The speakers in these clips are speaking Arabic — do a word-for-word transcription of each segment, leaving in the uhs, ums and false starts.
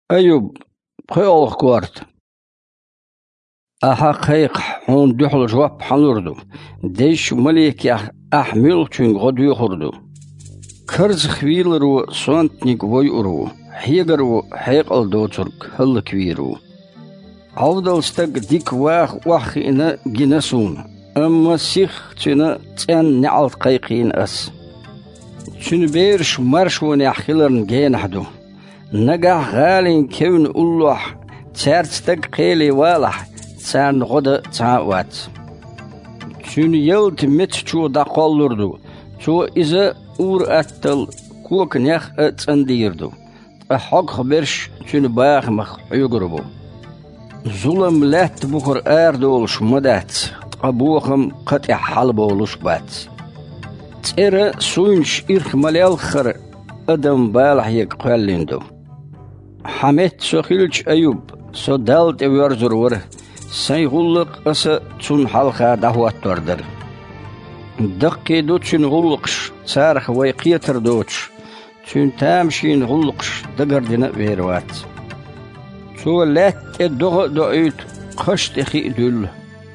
أيوب خيول كوارت أحقيق هون دخل جواب حنوردو ديش مليك يح أحمل تون غدو يخردو كرز خويلرو سوانتنيك ويورو حيقرو حيقل دوترك هل كويرو عودل ستق ديك واخ واخينا جنسون أما سيخ تنا تان نعلت قيقين أس تن بيرش مرش ونحخلرن جينحدو نجح غالين كون الله تارتك قيلي والح تان غدا تعوات تون يلت مت شو دقالردو شو إذا أور أتل كوك نخ أتنديردو أحق خبرش تون باخ مخ يقربو ظلم لات بخر آردول شمدات أبوخم قطع حلبولوش بات تيرا سوينش إرخ مليال خر أدم بالح يقاليندو حميت سخيلش أيوب سو دالت ويرزر ور سيغلق أسا تون حلقا دهوات توردر دقي دو تون غلقش سارخ ويقيتر دوتش تون تامشين غلقش دقردنا ويروات سو لات الدغ دعيت خشت خي دول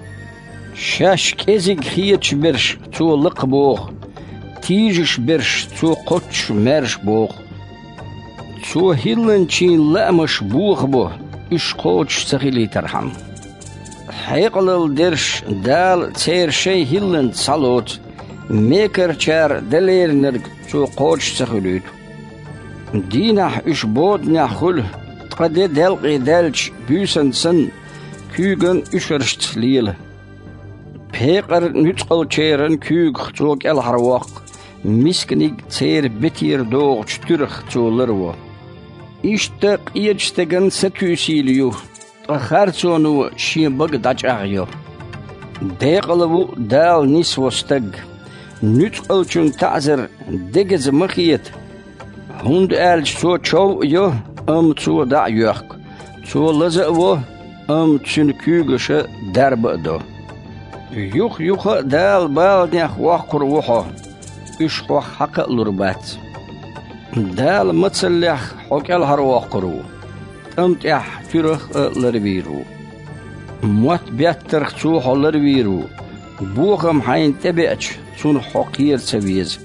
شاش كيزيق خيتش برش تو لق بوغ تيجش برش تو قطش مرش بوغ تو هيلنشين لأمش بوغ بو إش قوتش سخيلي ترحم حيقلل درش دال تير شي هيلن صالوت ميكر چار دلير نرق تو قوتش سخيليت دينح إش بود نحخل تقدي دلقي دالش بيسن سن كيغن إشرشت ليل بيقر نتقل چيرن كيغ توك الحرواق مسكنيك تير بتير دوغ چترخ تو لروا إشتاق إيجتغن ستوسيليو تخارتونو شيبق داچاغيو ديقلبو دال نيس وستق نتقل چون تعزر دگز مخيت هند آلج تو چو يو ام تو دا يوخ تو لزأو ام چون كيغش درب دو يوخ يوخ دال بال نيخ وخر وخو إش وخ حق لربات دال متسلح حق الهرواق قرو امتح ترخ لربيرو موت بيترخ تشوح لربيرو بوخم حين تبعش سون حقير سبيز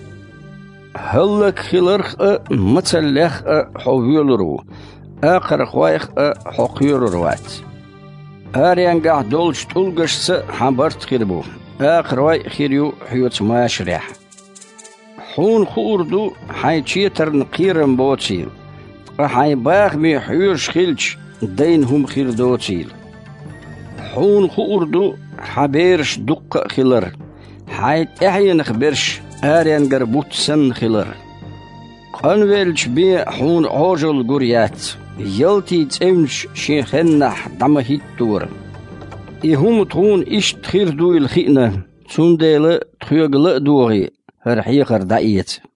هلك خلرخ متسلح حويلرو آخر خوايخ حقير روات آريان قاع دولش تلقش س حبرت خربو آخر واي خيريو حيوت ماشرح حون خوردو حي تشيتر نقيرن بوتشيل حي باغ مي حيوش خيلش دينهم خير دوتشيل حون خوردو حبيرش دق خلر حي تحين خبرش آريان قربوت سن خلر قنويلش بي حون عوجل قريات يلتي تسمش شيخنح دمهيت دور إهم تون إش تخير دو الخينة تون ديلا تخيغل دوري هر حيقر دعيت